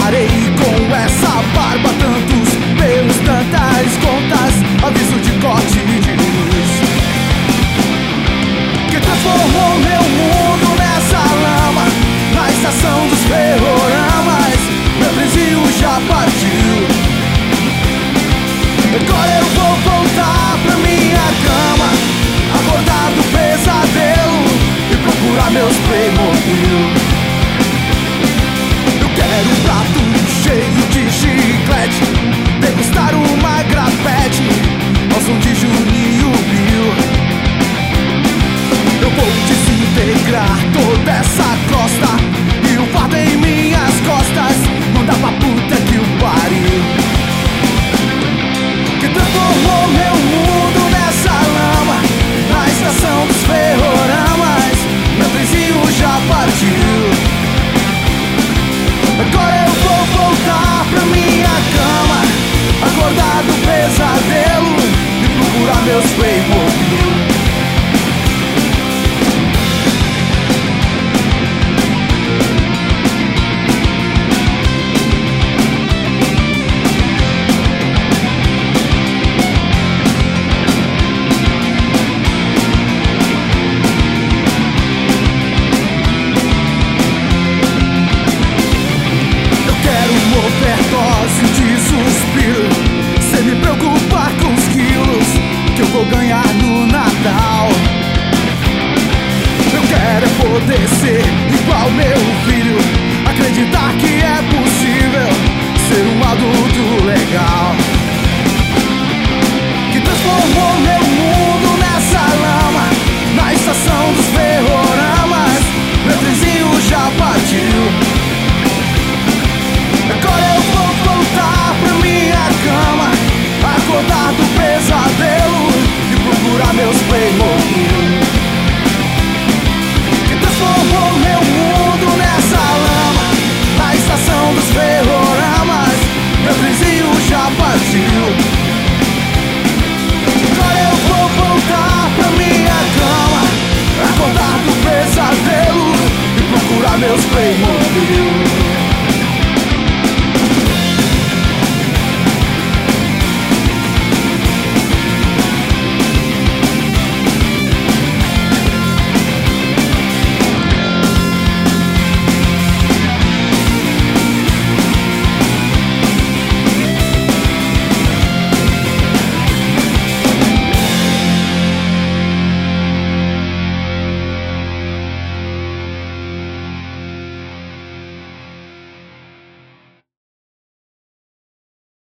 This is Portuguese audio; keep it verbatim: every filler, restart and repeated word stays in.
parei com essa barba, tantos pelos, tantas contas, aviso de corte de luz, que transformou meu mundo nessa lama, na estação dos ferroramas. Meu trenzinho já partiu. Agora eu vou voltar pra minha cama, acordar do pesadelo e procurar meus Playmobil. Eu quero um prato cheio de chiclete, degustar uma grapete ao som de Juninho Bill. Eu vou desintegrar toda essa crosta e o fardo em minhas costas, mandar pra puta que o pariu, que transformou meu mundo nessa lama, na estação dos ferroramas. Meu trenzinho já partiu. Agora eu vou voltar pra minha cama, acordar do pesadelo e procurar meus Playmobil. Overdose de suspiro, sem me preocupar com os quilos que eu vou ganhar no Natal. Eu quero é poder ser igual meu filho, acreditar que é possível ser um adulto legal, que transformou meu mundo nessa lama, na estação dos ferroramas. Meu trenzinho já partiu. Agora eu vou voltar pra minha cama, acordar do pesadelo e procurar meus Playmobil, que transformou meu mundo nessa lama, na estação dos ferroramas. Meu trenzinho já partiu. Agora eu vou voltar pra minha cama, acordar do pesadelo e procurar meus Playmobil.